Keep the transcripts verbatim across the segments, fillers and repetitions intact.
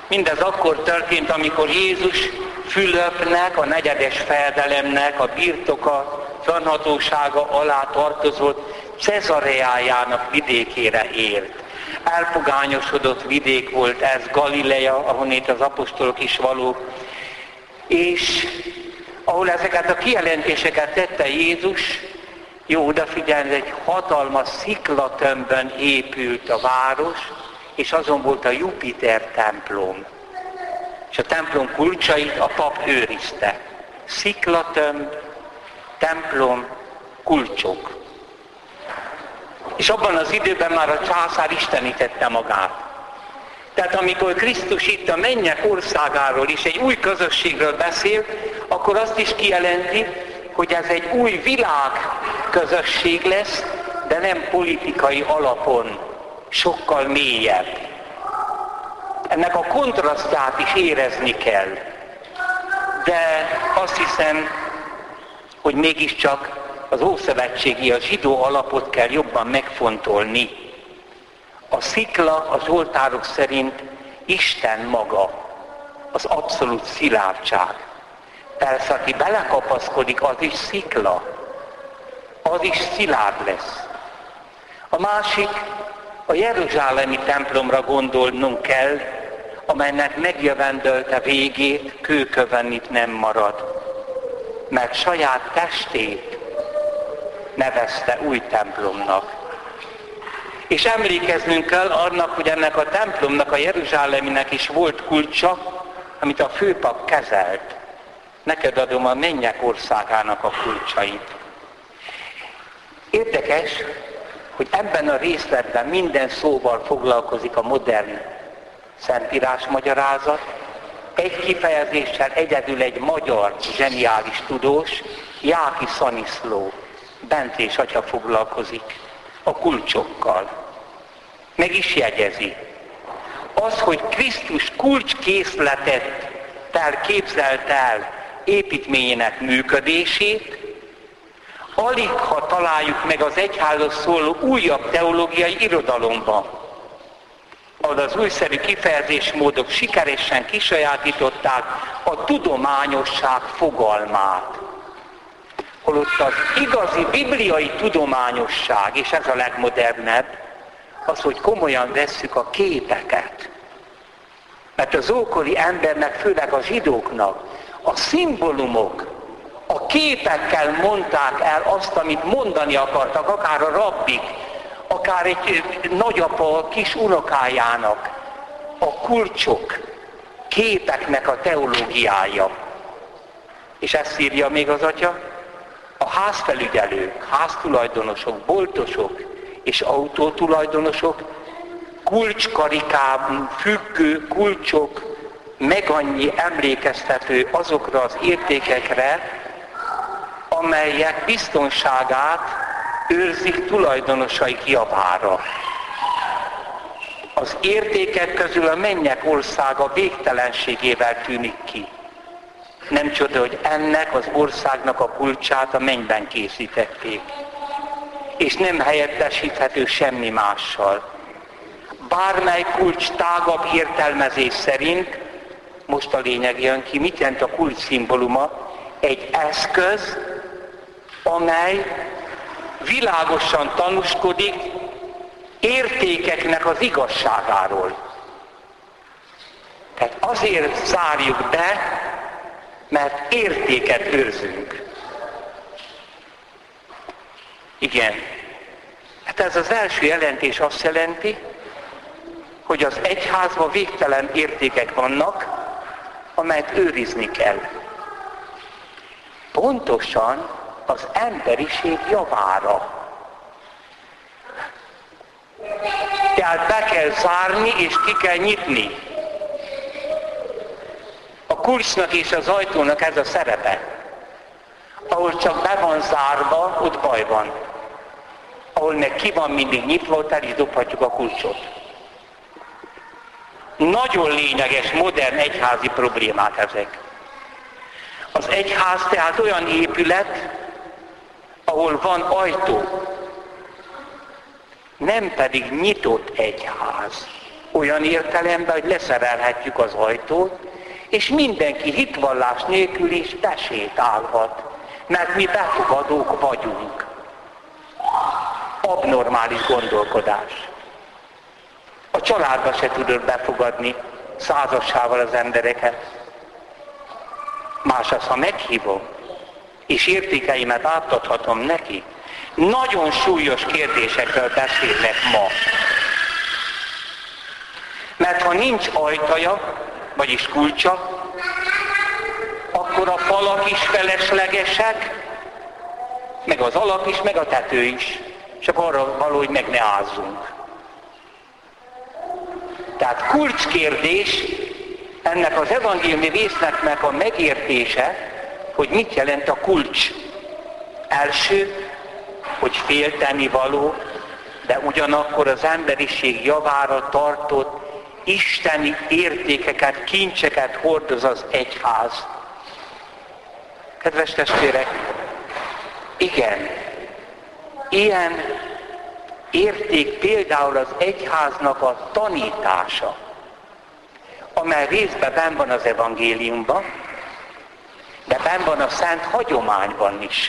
Mindez akkor történt, amikor Jézus Fülöpnek, a negyedes fejedelemnek a birtoka, fennhatósága alá tartozott Cezareájának vidékére ért. Elpogányosodott vidék volt ez, Galilea, ahonnét az apostolok is valók, és ahol ezeket a kijelentéseket tette Jézus, jó odafigyelni, egy hatalmas sziklatömbön épült a város, és azon volt a Jupiter templom. És a templom kulcsait a pap őrizte. Sziklatömb, templom, kulcsok. És abban az időben már a császár istenítette magát. Tehát amikor Krisztus itt a mennyek országáról és egy új közösségről beszél, akkor azt is kijelenti, hogy ez egy új világközösség lesz, de nem politikai alapon, sokkal mélyebb. Ennek a kontrasztját is érezni kell. De azt hiszem, hogy mégiscsak az ószövetségi, a zsidó alapot kell jobban megfontolni. A szikla az oltárok szerint Isten maga, az abszolút szilárdság. Persze, aki belekapaszkodik, az is szikla, az is szilárd lesz. A másik, a jeruzsálemi templomra gondolnunk kell, amelynek megjövendölte végét, kőkövön itt nem marad, mert saját testét nevezte új templomnak. És emlékeznünk kell annak, hogy ennek a templomnak, a jeruzsáleminek is volt kulcsa, amit a főpap kezelt. Neked adom a mennyek országának a kulcsait. Érdekes, hogy ebben a részletben minden szóval foglalkozik a modern szentírás magyarázat. Egy kifejezéssel egyedül egy magyar zseniális tudós, Jáki Szaniszló, Bentlés atya foglalkozik a kulcsokkal. Meg is jegyezi. Az, hogy Krisztus kulcskészletet tel képzelt el építményének működését, alig ha találjuk meg az egyházhoz szóló újabb teológiai irodalomban, ahol az újszerű kifejezésmódok sikeresen kisajátították a tudományosság fogalmát. Holott az igazi bibliai tudományosság, és ez a legmodernebb, az, hogy komolyan vesszük a képeket. Mert az ókori embernek, főleg a zsidóknak, a szimbólumok, a képekkel mondták el azt, amit mondani akartak, akár a rabbik, akár egy nagyapa kis unokájának. A kulcsok, képeknek a teológiája. És ezt írja még az atya, a házfelügyelők, háztulajdonosok, boltosok és autótulajdonosok kulcskarikában függő kulcsok, meg annyi emlékeztető azokra az értékekre, amelyek biztonságát őrzik tulajdonosaik javára. Az értékek közül a mennyek országa végtelenségével tűnik ki. Nem csoda, hogy ennek az országnak a kulcsát a mennyben készítették. És nem helyettesíthető semmi mással. Bármely kulcs tágabb értelmezés szerint, most a lényeg jön ki, mit jelent a kulcs szimbóluma? Egy eszköz, amely világosan tanúskodik értékeknek az igazságáról. Tehát azért zárjuk be, mert értéket őrzünk. Igen. Hát ez az első jelentés azt jelenti, hogy az egyházban végtelen értékek vannak, amelyet őrizni kell. Pontosan az emberiség javára. Tehát be kell zárni és ki kell nyitni. A kulcsnak és az ajtónak ez a szerepe. Ahol csak be van zárva, ott baj van. Ahol meg ki van mindig nyitva, ott el is dobhatjuk a kulcsot. Nagyon lényeges, modern egyházi problémák ezek. Az egyház tehát olyan épület, ahol van ajtó, nem pedig nyitott egyház. Olyan értelemben, hogy leszerelhetjük az ajtót, és mindenki hitvallás nélkül is besétálhat, mert mi befogadók vagyunk. Abnormális gondolkodás. A családba se tudod befogadni százassával az embereket. Más az, ha meghívom, és értékeimet átadhatom neki. Nagyon súlyos kérdésekről beszélnek ma. Mert ha nincs ajtaja, vagyis kulcsa, akkor a falak is feleslegesek, meg az alap is, meg a tető is. Csak arra való, hogy meg ne ázzunk. Tehát kulcskérdés ennek az evangéliumi résznek a megértése, hogy mit jelent a kulcs. Első, hogy félteni való, de ugyanakkor az emberiség javára tartott isteni értékeket, kincseket hordoz az egyház. Kedves testvérek, igen, ilyen érték például az egyháznak a tanítása, amely részben benn van az evangéliumban, de benn van a szent hagyományban is.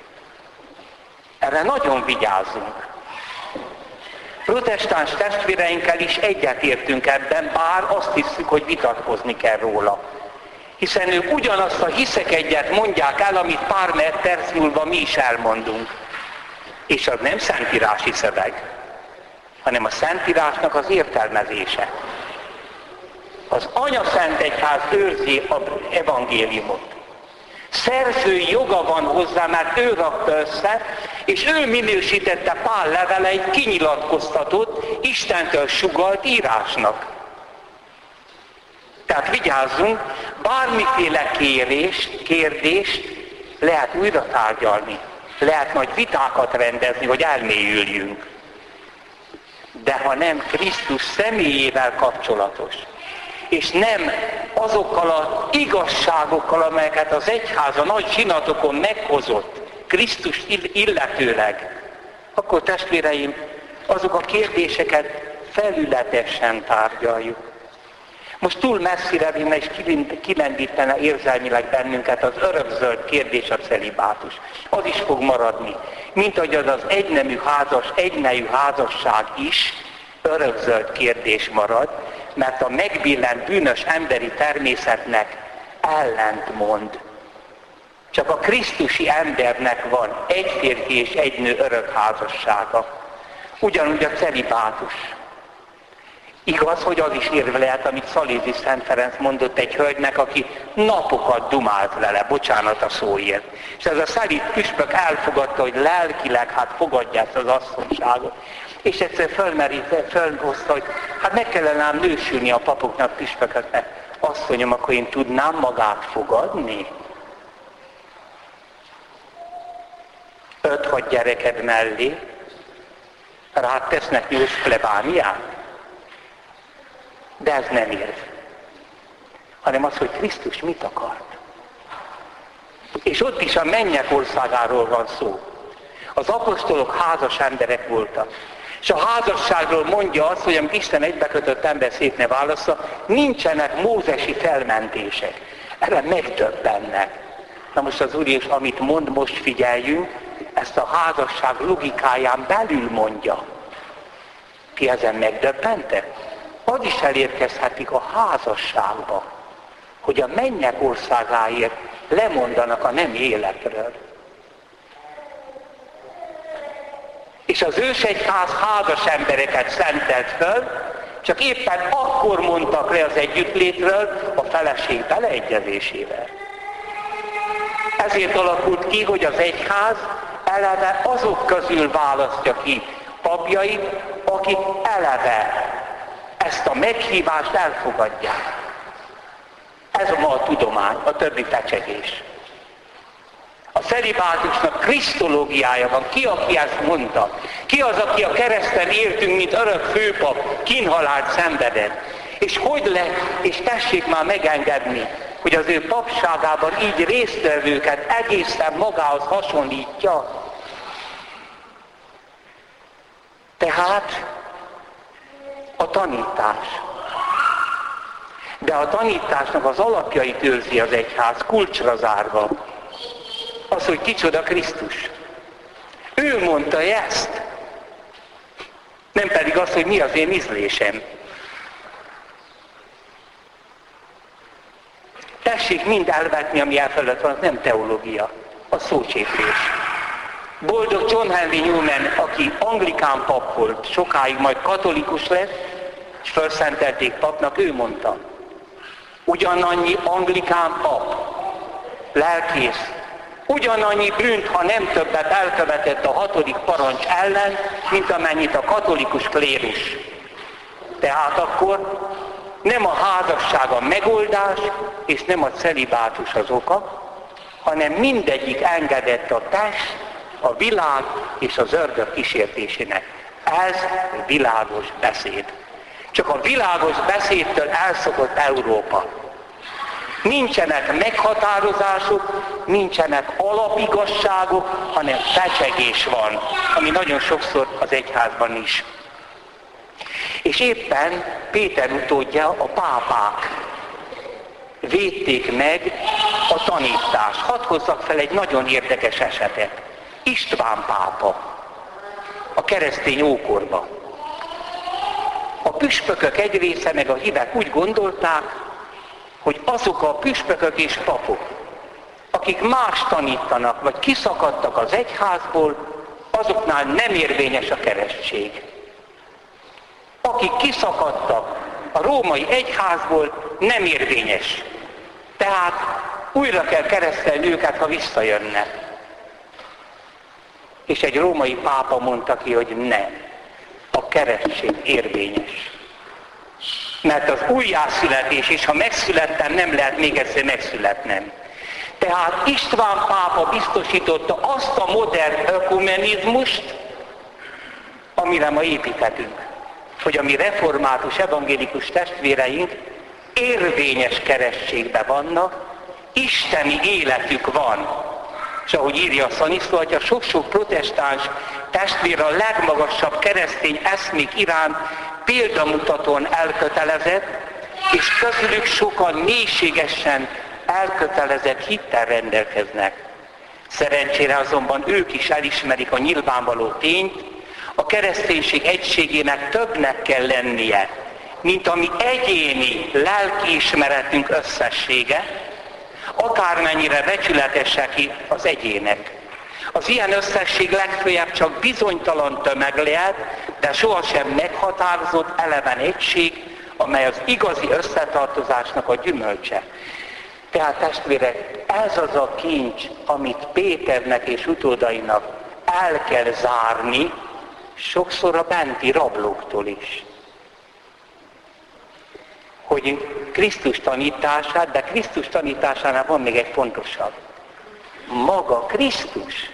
Erre nagyon vigyázzunk. Protestáns testvéreinkkel is egyetértünk ebben, bár azt hiszük, hogy vitatkozni kell róla. Hiszen ők ugyanazt a hiszek egyet mondják el, amit pár perc múlva mi is elmondunk. És az nem szentírási szöveg, hanem a szentírásnak az értelmezése. Az Anya Szent Egyház őrzi az evangéliumot. Szerzői joga van hozzá, mert ő rakta össze, és ő minősítette Pál leveleit kinyilatkoztatott, Istentől sugalt írásnak. Tehát vigyázzunk, bármiféle kérést, kérdést lehet újra tárgyalni. Lehet nagy vitákat rendezni, hogy elmélyüljünk. De ha nem Krisztus személyével kapcsolatos, és nem azokkal az igazságokkal, amelyeket az egyház a nagy zsinatokon meghozott, Krisztus illetőleg, akkor testvéreim, azok a kérdéseket felületesen tárgyaljuk. Most túl messzire vinne és kilendítene érzelmileg bennünket az örökzöld kérdés, a celibátus. Az is fog maradni. Mint ahogy az az egynemű házas, egynejű házasság is örökzöld kérdés marad, mert a megbillent bűnös emberi természetnek ellentmond. Csak a krisztusi embernek van egy férfi és egy nő örök házassága. Ugyanúgy a celibátus. Igaz, hogy az is érve lehet, amit Szalézi Szent Ferenc mondott egy hölgynek, aki napokat dumált vele, bocsánat a szóért. És ez a szelíd püspök elfogadta, hogy lelkileg hát fogadja ezt az asszonyságot. És egyszer fölmerít, fölhozta, hogy hát meg kellene ám nősülni a papoknak, püspököknek. Asszonyom, akkor én tudnám magát fogadni? Öt-hat gyereked mellé rád tesznek nyújts plebániát? De ez nem érv. Hanem az, hogy Krisztus mit akart. És ott is a mennyek országáról van szó. Az apostolok házas emberek voltak. És a házasságról mondja azt, hogy amit Isten egybekötött ember szét ne válassza, nincsenek mózesi felmentések. Erre megdöbbennek. Na most az Úr is, amit mond, most figyeljünk, ezt a házasság logikáján belül mondja. Ti ezen megdöbbentek? Az is elérkezhetik a házasságba, hogy a mennyek országáért lemondanak a nem életről. És az ősegyház házas embereket szentelt föl, csak éppen akkor mondtak le az együttlétről a feleség beleegyezésével. Ezért alakult ki, hogy az egyház eleve azok közül választja ki papjait, akik eleve ezt a meghívást elfogadják. Ez ma a tudomány, a többi fecsegés. A celibátusnak krisztológiája van. Ki, aki ezt mondta? Ki az, aki a kereszten éltünk, mint örök főpap, kínhalált szenvedett? És hogy lett, és tessék már megengedni, hogy az ő papságában így résztvevőket egészen magához hasonlítja. Tehát a A tanítás. De a tanításnak az alapjait őrzi az egyház, kulcsra zárva. Az, hogy kicsoda Krisztus. Ő mondta ezt. Nem pedig az, hogy mi az én ízlésem. Tessék mind elvetni, ami elfelett van, az nem teológia, az szócséplés. Boldog John Henry Newman, aki anglikán pap volt, sokáig majd katolikus lett, és felszentelték papnak, ő mondta, ugyanannyi anglikán pap, lelkész, ugyanannyi bűnt, ha nem többet elkövetett a hatodik parancs ellen, mint amennyit a katolikus klérus. Tehát akkor nem a házasság a megoldás, és nem a celibátus az oka, hanem mindegyik engedett a test, a világ és az ördög kísértésének. Ez világos beszéd. Csak a világos beszédtől elszokott Európa. Nincsenek meghatározások, nincsenek alapigasságok, hanem fecsegés van, ami nagyon sokszor az egyházban is. És éppen Péter utódja, a pápák védték meg a tanítást. Hadd hozzak fel egy nagyon érdekes esetet. István pápa a keresztény ókorban. A püspökök egy része meg a hívek úgy gondolták, hogy azok a püspökök és papok, akik más tanítanak, vagy kiszakadtak az egyházból, azoknál nem érvényes a keresztség. Akik kiszakadtak a római egyházból, nem érvényes. Tehát újra kell keresztelni őket, ha visszajönnek. És egy római pápa mondta ki, hogy nem, a keresztség érvényes. Mert az újjászületés, és ha megszülettem, nem lehet még egyszer megszületnem. Tehát István pápa biztosította azt a modern ökumenizmust, amire ma építhetünk. Hogy a mi református, evangélikus testvéreink érvényes keresztségben vannak, isteni életük van. És ahogy írja a Szaniszló atya, sok-sok protestáns testvér a legmagasabb keresztény eszmék iránt példamutatóan elkötelezett, és közülük sokan mélységesen elkötelezett hittel rendelkeznek. Szerencsére azonban ők is elismerik a nyilvánvaló tényt, a kereszténység egységének többnek kell lennie, mint a mi egyéni lelkiismeretünk összessége, akármennyire becsületesek az egyének. Az ilyen összesség legfőjebb csak bizonytalan tömeg lehet, de sohasem meghatározott eleven egység, amely az igazi összetartozásnak a gyümölcse. Tehát testvérek, ez az a kincs, amit Péternek és utódainak el kell zárni, sokszor a benti rablóktól is. Hogy Krisztus tanítását, de Krisztus tanításánál van még egy fontosabb. Maga Krisztus.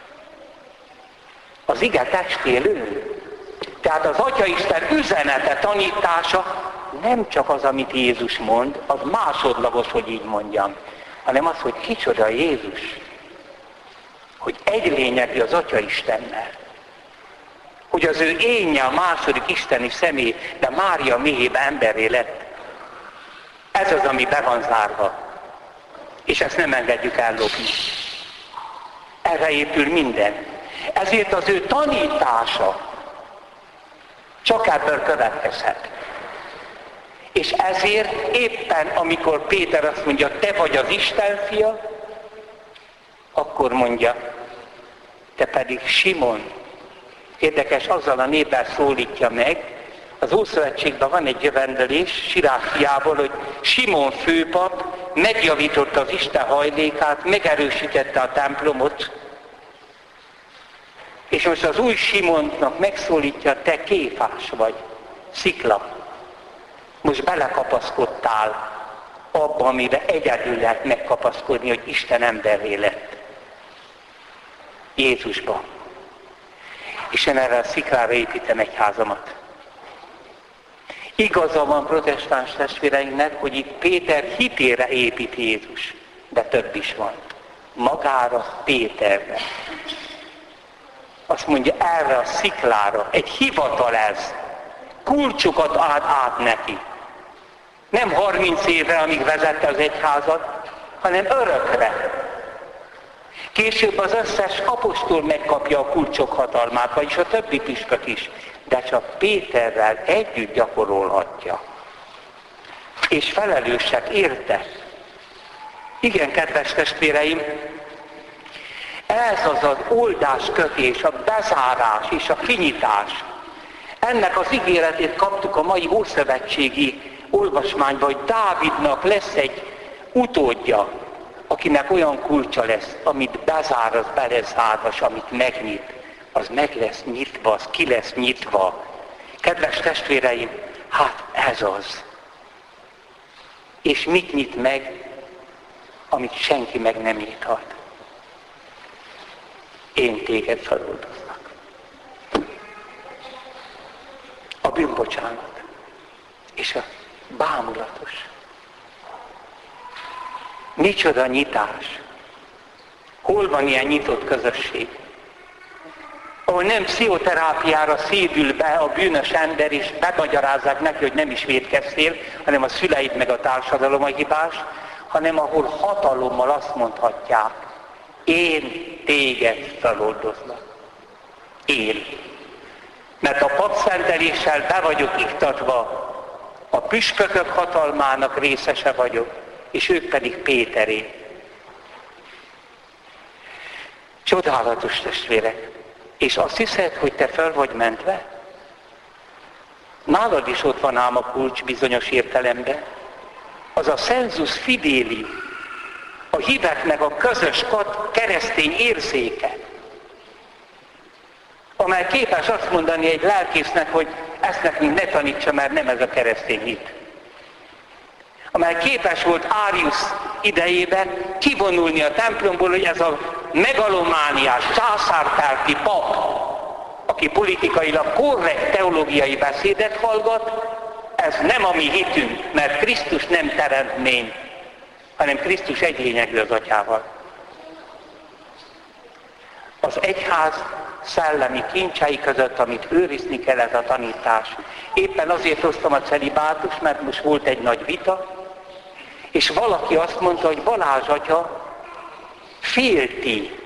Az ige testélő. Tehát az Atyaisten üzenete, tanítása nem csak az, amit Jézus mond, az másodlagos, hogy így mondjam, hanem az, hogy kicsoda Jézus. Hogy egy lényegű az Atyaistennel. Hogy az ő énje a második isteni személy, de Mária méhében emberré lett. Ez az, ami be van zárva. És ezt nem engedjük ellopni. Erre épül minden. Ezért az ő tanítása csak ebből következhet. És ezért éppen, amikor Péter azt mondja, te vagy az Isten fia, akkor mondja, te pedig Simon. Érdekes, azzal a névvel szólítja meg, az Ószövetségben van egy jövendőlés Sirák fiából, hogy Simon főpap megjavította az Isten hajlékát, megerősítette a templomot, és most az új Simontnak megszólítja, te Kéfás vagy, szikla. Most belekapaszkodtál abba, amire egyedül lehet megkapaszkodni, hogy Isten emberré lett. Jézusban. És én erre a sziklára építem egy házamat. Igaza van protestáns testvéreinknek, hogy itt Péter hitére épít Jézus, de több is van. Magára, Péterre. Azt mondja, erre a sziklára, egy hivatal ez. kulcsokat ad át neki. Nem harminc évre, amíg vezette az egyházat, hanem örökre. Később az összes apostol megkapja a kulcsok hatalmát, vagyis a többi püspök is, de csak Péterrel együtt gyakorolhatja. És felelősek érte. Igen, kedves testvéreim, ez az az oldáskötés, a bezárás és a kinyitás. Ennek az ígéretét kaptuk a mai ószövetségi olvasmányban, hogy Dávidnak lesz egy utódja, akinek olyan kulcsa lesz, amit bezár, az be lesz zárva, és amit megnyit, az meg lesz nyitva, az ki lesz nyitva. Kedves testvéreim, hát ez az. És mit nyit meg, amit senki meg nem nyithat? Én téged feloldoznak. A bűnbocsánat és a bámulatos. Micsoda nyitás! Hol van ilyen nyitott közösség? Ahol nem pszichoterápiára szédül be a bűnös ember, és bemagyarázzák neki, hogy nem is vétkeztél, hanem a szüleid meg a társadalom a hibás, hanem ahol hatalommal azt mondhatják, én téged feloldozlak. Én. Mert a papszenteléssel be vagyok iktatva, a püspökök hatalmának részese vagyok, és ők pedig Péteré. Csodálatos testvérek. És azt hiszed, hogy te fel vagy mentve? Nálad is ott van ám a kulcs bizonyos értelemben. Az a sensus fideli, a híveknek a közös keresztény érzéke, amely képes azt mondani egy lelkésznek, hogy ezt nekünk ne tanítsa, mert nem ez a keresztény hit. Amely képes volt Árius idejében kivonulni a templomból, hogy ez a megalomániás, császárpárti pap, aki politikailag korrekt teológiai beszédet hallgat, ez nem a mi hitünk, mert Krisztus nem teremtmény, hanem Krisztus egy lényegű az Atyával. Az egyház szellemi kincsei között, amit őrizni kell, ez a tanítás. Éppen azért hoztam a celibátust, mert most volt egy nagy vita, és valaki azt mondta, hogy Balázs atya félti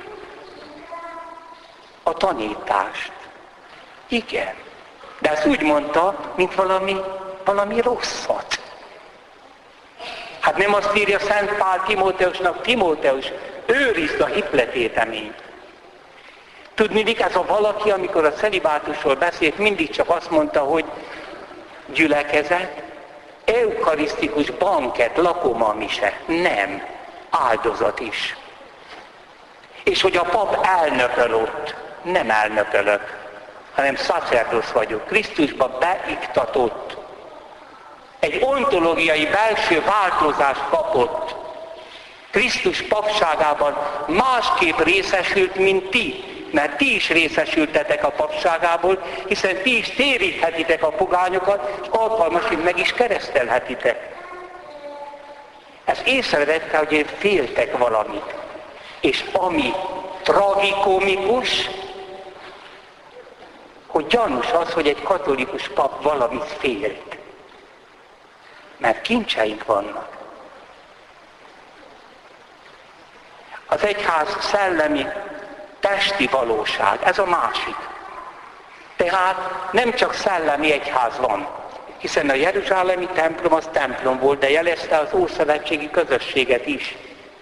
a tanítást. Igen. De ezt úgy mondta, mint valami, valami rosszat. Hát nem azt írja Szent Pál Timóteusnak, Timóteus, őrizd a hitletéteményt. Tudniillik, ez a valaki, amikor a celibátusról beszélt, mindig csak azt mondta, hogy gyülekezet, eukarisztikus banket, lakoma mise. Nem. Áldozat is. És hogy a pap elnököl ott. Nem elnökölök, hanem szacerdosz vagyok. Krisztusba beiktatott. Egy ontológiai belső változást kapott. Krisztus papságában másképp részesült, mint ti. Mert ti is részesültetek a papságából, hiszen ti is téríthetitek a pogányokat, és alkalmasint meg is keresztelhetitek. Ezt észrevette, hogy én féltek valamit. És ami tragikomikus, hogy gyanús az, hogy egy katolikus pap valamit félt. Mert kincseink vannak. Az egyház szellemi testi valóság, ez a másik. Tehát nem csak szellemi egyház van, hiszen a jeruzsálemi templom az templom volt, de jelezte az ószövetségi közösséget is.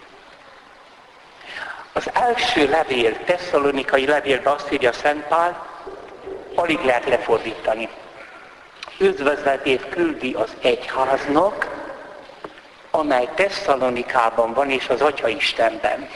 Az első levél, tesszalonikai levélben azt írja Szent Pál, alig lehet lefordítani. Üdvözletét küldi az egyháznak, amely Tesszalonikában van és az Atya-Istenben.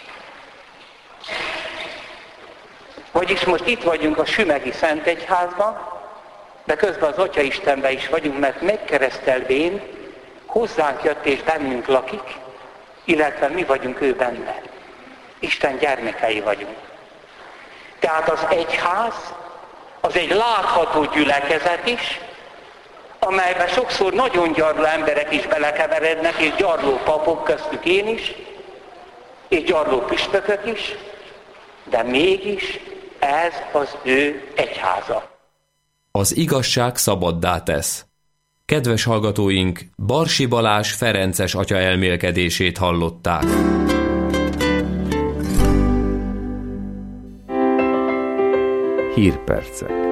Vagyis most itt vagyunk a sümegi Szent Egyházban, de közben az Atya-Istenben is vagyunk, mert megkeresztelvén hozzánk jött és bennünk lakik, illetve mi vagyunk ő benne. Isten gyermekei vagyunk. Tehát az egyház, az egy látható gyülekezet is, amelyben sokszor nagyon gyarló emberek is belekeverednek, és gyarló papok, köztük én is, és gyarló püspökök is, de mégis ez az ő egyháza. Az igazság szabaddá tesz. Kedves hallgatóink, Barsi Balázs ferences atya elmélkedését hallották. Hírpercek.